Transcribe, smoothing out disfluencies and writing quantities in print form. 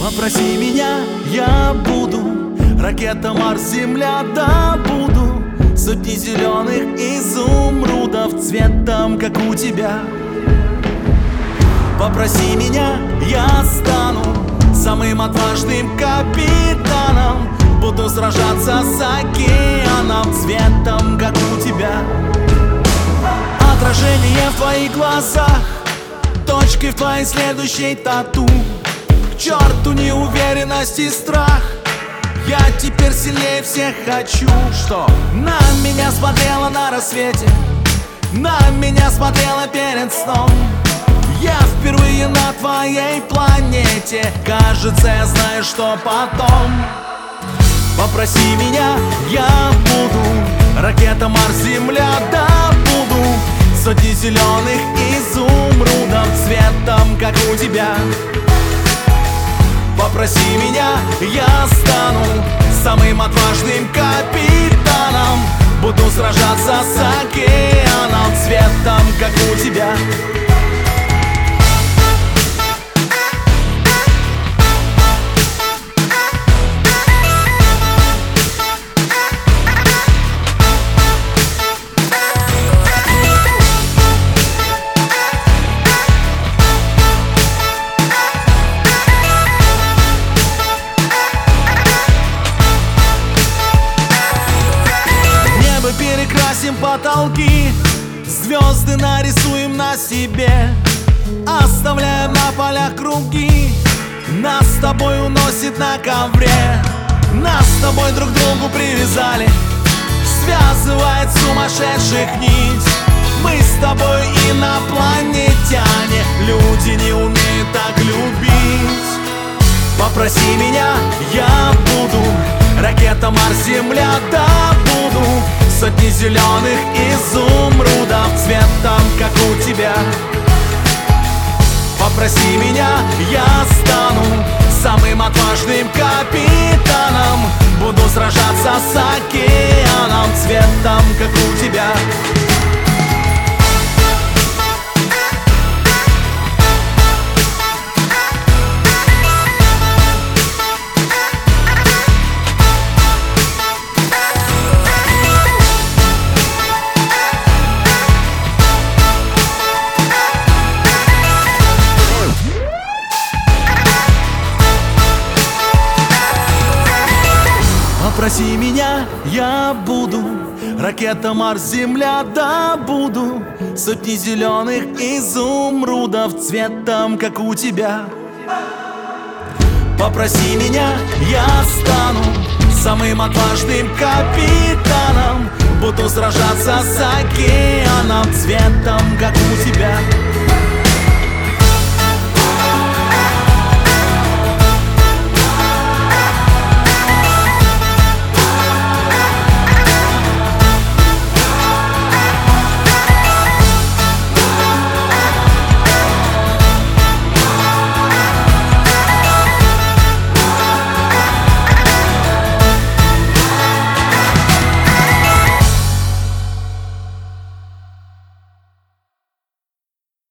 Попроси меня, я буду ракета, Марс, Земля, добуду сотни зеленых изумрудов цветом, как у тебя. Попроси меня, я стану самым отважным капитаном, буду сражаться с океаном цветом, как у тебя. Отражение в твоих глазах, точкой в твоей следующей тату. К черту неуверенность и страх, я теперь сильнее всех хочу. Что? На меня смотрела на рассвете, на меня смотрела перед сном. Я впервые на твоей планете, кажется, я знаю, что потом. Попроси меня, я буду ракета, Марс, Земля, добуду сотни зеленых изумрудов цветом, как у тебя. Попроси меня, я стану самым отважным капитаном, буду сражаться с океаном цветом, как у тебя. Перекрасим потолки, звезды нарисуем на себе, оставляем на полях круги, нас с тобой уносит на ковре. Нас с тобой друг к другу привязали, связывает сумасшедших нить. Мы с тобой инопланетяне, люди не умеют так любить. Попроси меня, я буду ракета, Марс, Земля, добуду сотни зеленых изумрудов цветом, как у тебя. Попроси меня, я стану самым отважным капитаном, буду сражаться с океаном цветом, как у тебя. Попроси меня, я буду ракета, Марс, Земля, добуду сотни зеленых изумрудов цветом, как у тебя. Попроси меня, я стану самым отважным капитаном, буду сражаться с океаном цветом, как у тебя.